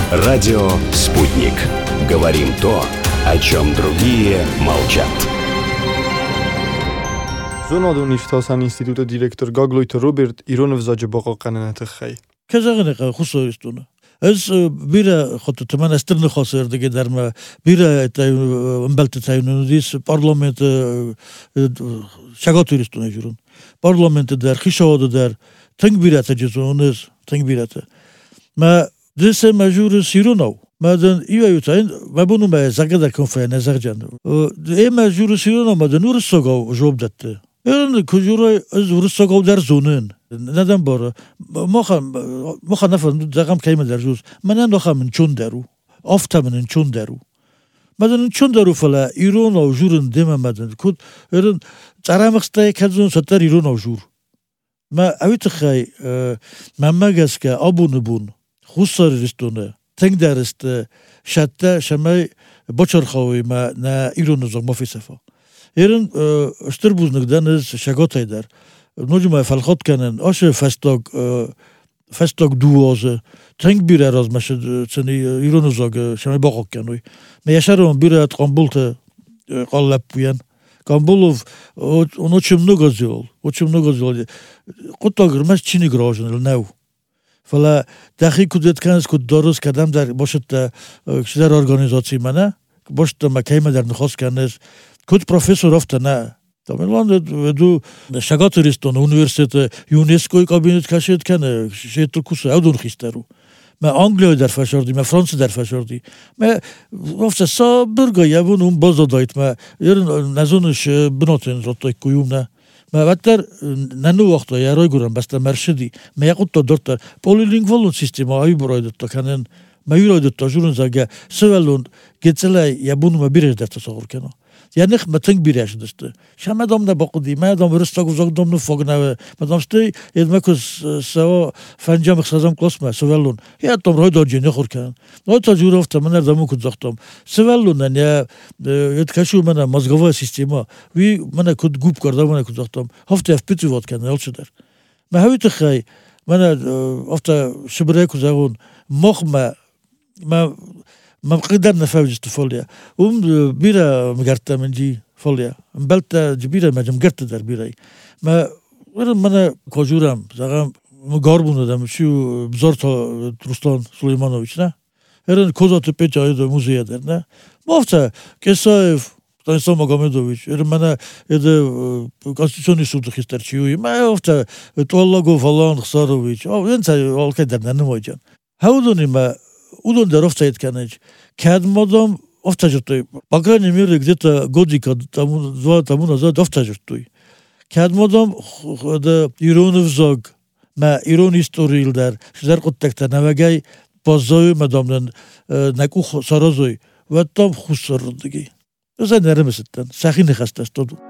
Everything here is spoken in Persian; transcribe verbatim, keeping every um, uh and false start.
Радио «Спутник». Говорим то, о чем другие молчат. Зона دانشگاه انستیتوت دیرکتور گاگلویت روبرت ایران وزاج باقا قننت خی. كذا خصوصيستونه از بیره خود تمن استرن خاصر دیگه در ما بیره امبلت تاینودیس پارلمانت شگاتوریستونه جورون پارلمانت در خیشاوده در تنگ بیره تجزونز تنگ بیره تا ما دسته مجور سیرونو ما دن ایوه تاین ما بونو ما زگه کنفه نزار جان ای مجور سیرونو ما دن ورس سوگاو جواب داده ایران کجورای از ورس سوگاو در زونن ندم باره ما خم ما خم نفهم دقیقم کیم در جوز من انداخم من چون درو آفتم من چون درو مدن چون درو فلا ایران او جورن دم مدن کود ایران ترامخسته کدون ستر ایران او جور ما اویت خی من مگس که آبون بون خوصار رستونه تنگ درست شده شمای بچر خوی ما نه ایران زوج ما فی صفا ایران اشتر بوز نقدن از شگاتای در نوجم فلخات کنن آش فستاگ فستاگ دوازه تنگ بیره راز مشد سنی ایران زاگ شما باقی کنوی میشارم بیره ات قنبول ت قلب بیان قنبولوف اونو چم نگازیول او چم نگازیول قطعه مش چینی گراژن نو فلا داخل کدت کنس کد درست کدام در باشد کشور ارگانیزاسی منه باشد مکیم در نخواست کنس کد پروفسور افت نه تمام دو شگاتوریستون اونیورسیته یونسکوی کابینت کشید کنه شیتر کوسه اودون خیسترو ما انگلیای در فشردی ما فرانسه در فشردی ما وقت سابرگای اون اون باز دایت ما یارن نزونش بناتین راتای کویوم نه ما وقتر ننو وقتا یارای گرم بست مرشدی ما یکوت تا دورت پولینگوالون سیستم آیی براید تا کنن ما یراید تا جورن زاگه سوالون گتسلای یابون ما بیرش در تصور کنه یعنی ما تنگ بیرش داشته شما دام نباقدی ما دام رستاق وزاق دام نفاق نوه ما دام ستی ید مکس سوا فنجام خسازم کلاس ما سوالون یا دام رای داجی نخور کن نه تا جور افت من دامو کد زختم سوالون نه ید کشو من مزگوه سیستما وی من کد گوب کرده من کد زختم هفته اف پیتی واد کنه هل شدر ما هویت خی من افت شبرای کزاون مخ ما ما ما بقدر نفوجت فوليا وم بيرا مقرطة من جي فوليا مبلتا جبيرا ما جمقرطة در بيراي ما ورن منا كوجورام زغام مقاربون دم شو بزارتا رستان سليمانوvić نه ورن كوزات بيجا يدو موزيا در نه مافتا كسايف Stanislav Magomedović ورن منا يدو конституционный суд хистерчиуи ما افتا تولاغو فالان خساروvić او ينسا والكي در ننمويجان هاودوني ما удон даров цайт канеч кадмодом офтажтой по крайней мере где-то годика тому два тому назад офтажтой кадмодом да иронвзог ма ирон историилдар шизар коттакта навагай бозой мадамдан наку сарозой ва там хусардыги өзен нермесеттен сахин хастастод